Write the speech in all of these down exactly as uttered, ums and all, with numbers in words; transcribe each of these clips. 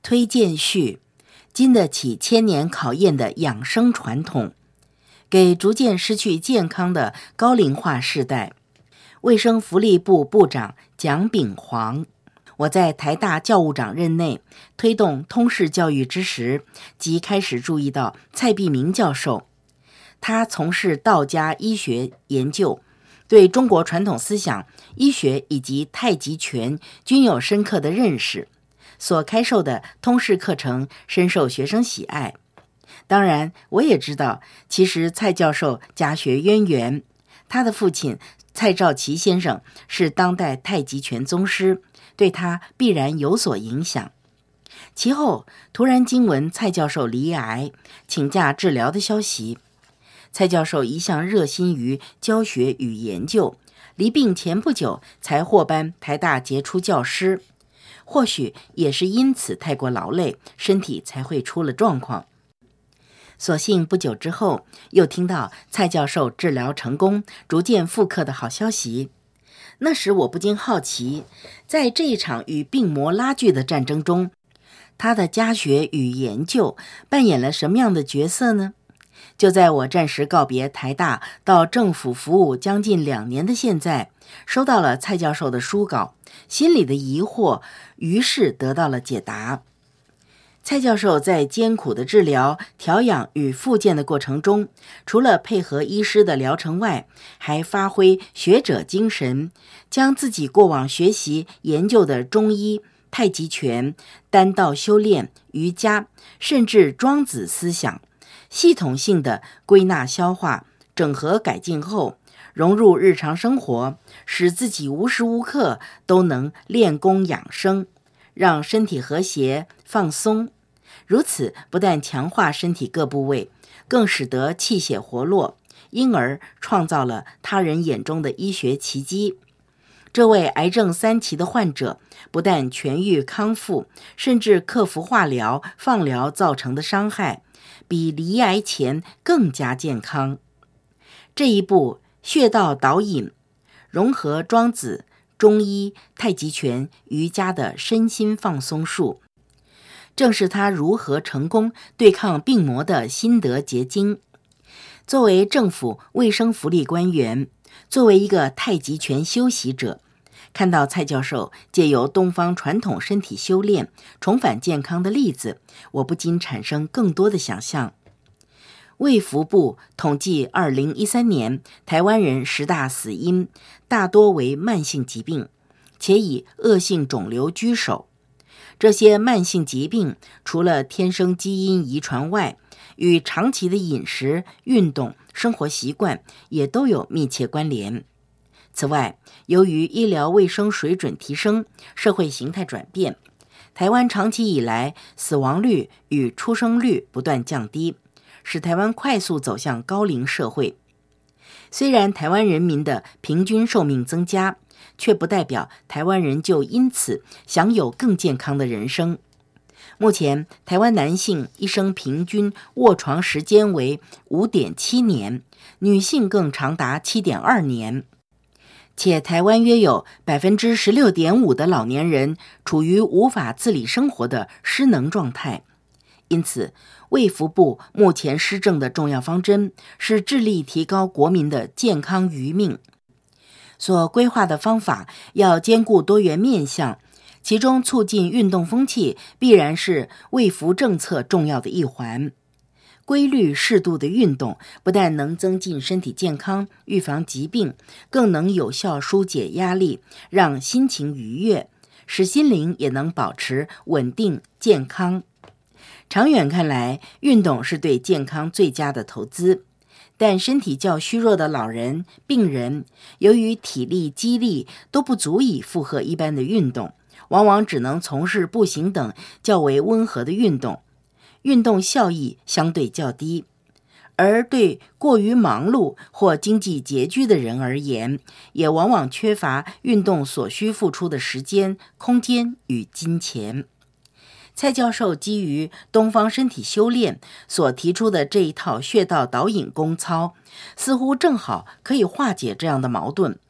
推荐序：经得起千年考验的养生传统，给逐渐失去健康的高龄化世代。卫生福利部部长蒋秉煌。我在台大教务长任内推动通识教育之时，即开始注意到蔡璧名教授。他从事道家医学研究，对中国传统思想、医学以及太极拳均有深刻的认识，所开授的通识课程深受学生喜爱。当然，我也知道，其实蔡教授家学渊源，他的父亲蔡兆奇先生是当代太极拳宗师，对他必然有所影响。其后突然惊闻蔡教授罹癌，请假治疗的消息。蔡教授一向热心于教学与研究，离病前不久才获颁台大杰出教师，或许也是因此太过劳累，身体才会出了状况。所幸不久之后，又听到蔡教授治疗成功，逐渐复课的好消息。那时我不禁好奇，在这一场与病魔拉锯的战争中，他的家学与研究扮演了什么样的角色呢？就在我暂时告别台大到政府服务将近两年的现在，收到了蔡教授的书稿，心里的疑惑于是得到了解答。蔡教授在艰苦的治疗、调养与复健的过程中，除了配合医师的疗程外，还发挥学者精神，将自己过往学习研究的中医、太极拳、丹道修炼、瑜伽，甚至庄子思想，系统性的归纳消化、整合改进后，融入日常生活，使自己无时无刻都能练功养生，让身体和谐放松。如此不但强化身体各部位，更使得气血活络，因而创造了他人眼中的医学奇迹。这位癌症三期的患者不但痊愈康复，甚至克服化疗、放疗造成的伤害，比罹癌前更加健康。这一部穴道导引，融合庄子、中医、太极拳、瑜伽的身心放松术，正是他如何成功对抗病魔的心得结晶。作为政府卫生福利官员，作为一个太极拳修习者，看到蔡教授借由东方传统身体修炼重返健康的例子，我不禁产生更多的想象。卫福部统计二零一三年台湾人十大死因大多为慢性疾病，且以恶性肿瘤居首。这些慢性疾病除了天生基因遗传外，与长期的饮食、运动、生活习惯也都有密切关联。此外，由于医疗卫生水准提升，社会形态转变，台湾长期以来死亡率与出生率不断降低，使台湾快速走向高龄社会。虽然台湾人民的平均寿命增加，却不代表台湾人就因此享有更健康的人生。目前，台湾男性一生平均卧床时间为 五点七年，女性更长达 七点二年。且台湾约有 百分之十六点五 的老年人处于无法自理生活的失能状态。因此，卫福部目前施政的重要方针是致力提高国民的健康余命。所规划的方法要兼顾多元面向，其中促进运动风气必然是卫福政策重要的一环。规律适度的运动不但能增进身体健康、预防疾病，更能有效疏解压力，让心情愉悦，使心灵也能保持稳定健康。长远看来，运动是对健康最佳的投资。但身体较虚弱的老人、病人，由于体力、肌力都不足以负荷一般的运动，往往只能从事步行等较为温和的运动，运动效益相对较低。而对过于忙碌或经济拮据的人而言，也往往缺乏运动所需付出的时间、空间与金钱。蔡教授基于东方身体修炼所提出的这一套穴道导引功操，似乎正好可以化解这样的矛盾。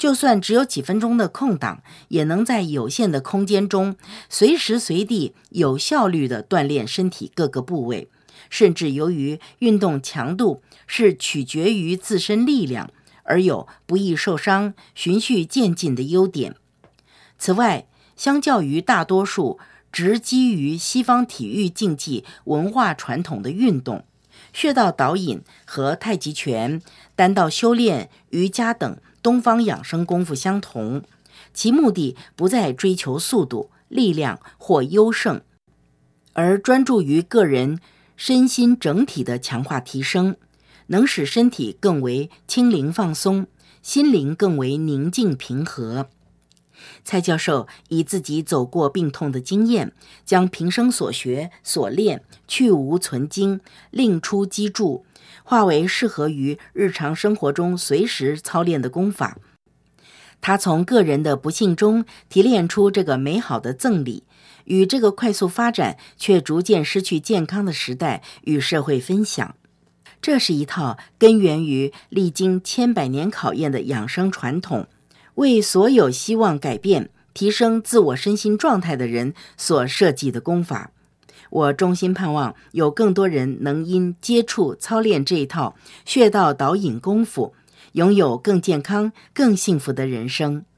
就算只有几分钟的空档，也能在有限的空间中随时随地有效率地锻炼身体各个部位，甚至由于运动强度是取决于自身力量，而有不易受伤、循序渐进的优点。此外，相较于大多数直基于西方体育竞技文化传统的运动，穴道导引和太极拳、单道修炼、瑜伽等东方养生功夫相同，其目的不在追求速度、力量或优胜，而专注于个人身心整体的强化提升，能使身体更为轻灵放松，心灵更为宁静平和。蔡教授以自己走过病痛的经验，将平生所学所练去无存精，另出机杼，化为适合于日常生活中随时操练的功法。他从个人的不幸中提炼出这个美好的赠礼，与这个快速发展却逐渐失去健康的时代与社会分享。这是一套根源于历经千百年考验的养生传统，为所有希望改变、提升自我身心状态的人所设计的功法。我衷心盼望有更多人能因接触操练这一套穴道导引功夫，拥有更健康、更幸福的人生。